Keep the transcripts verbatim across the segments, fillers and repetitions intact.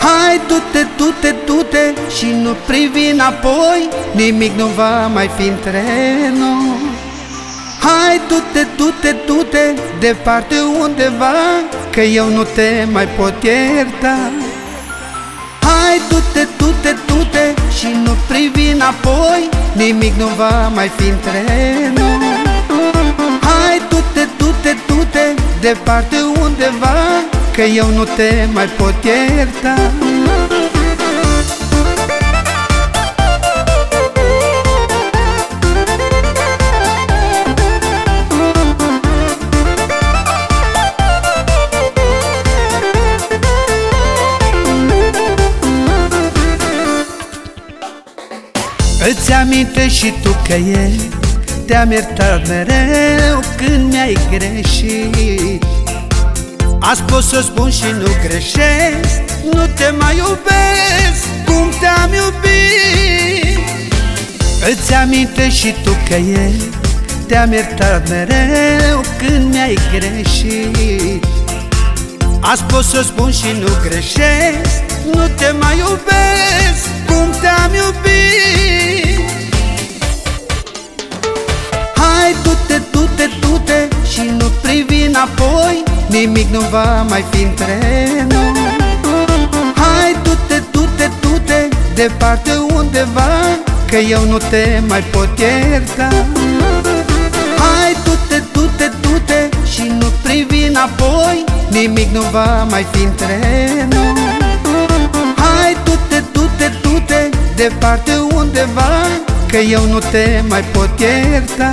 Hai, du-te, du-te, du-te și nu privi înapoi, nimic nu va mai fi între noi. Hai, du-te, du-te, du-te departe undeva, că eu nu te mai pot ierta. Hai, du-te, du-te, du-te și nu privi înapoi, nimic nu va mai fi între noi. Hai, du-te, du-te, du-te departe undeva, că eu nu te mai pot ierta. Îți amintești și tu că el te-am iertat mereu când mi-ai greșit. A spus să spun și nu greșesc, nu te mai iubesc cum te-am iubit. Îți amintești și tu că el te-am iertat mereu când mi-ai greșit. A spus să spun și nu greșesc, nu te mai iubesc cum te-am iubit. Hai, du-te, du-te, du-te și nu privi înapoi, nimic nu va mai fi între noi. Hai, du-te, du-te, du-te departe undeva, că eu nu te mai pot ierta. Hai, du-te, du-te, du-te și nu privi înapoi, nimic nu va mai fi între noi. Hai, du-te, du-te, du-te departe undeva, că eu nu te mai pot ierta.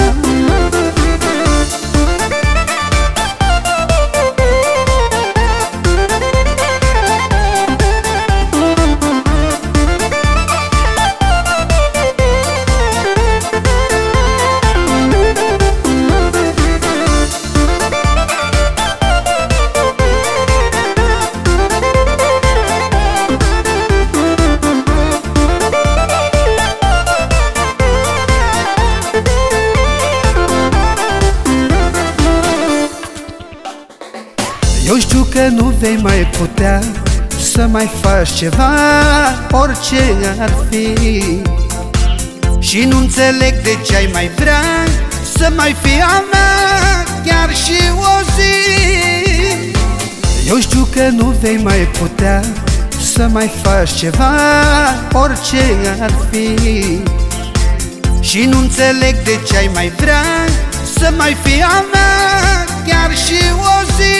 Eu știu că nu vei mai putea să mai faci ceva, orice ar fi. Și nu înțeleg de ce ai mai vrea să mai fii a mea chiar și o zi. Eu știu că nu vei mai putea să mai faci ceva, orice ar fi. Și nu înțeleg de ce ai mai vrea să mai fii a mea chiar și o zi.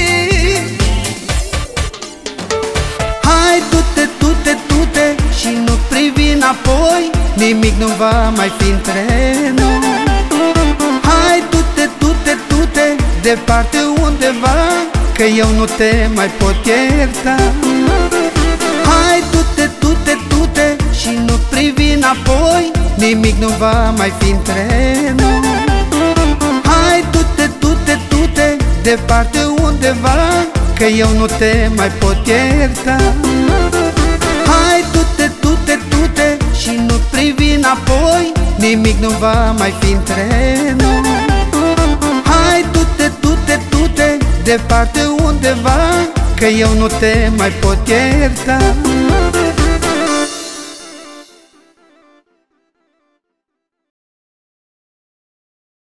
Hai, du-te, du-te, du-te și nu privi înapoi, nimic nu va mai fi între noi. Hai, du-te, du-te, du-te departe undeva, că eu nu te mai pot ierta. Hai, du-te, du-te, du-te și nu privi înapoi, nimic nu va mai fi între noi. Hai, du-te, du-te, du-te departe undeva, că eu nu te mai pot ierta. Hai, du-te, du-te, du-te și nu privi înapoi, nimic nu va mai fi între noi. Hai, du-te, du-te, du-te departe undeva, că eu nu te mai pot ierta.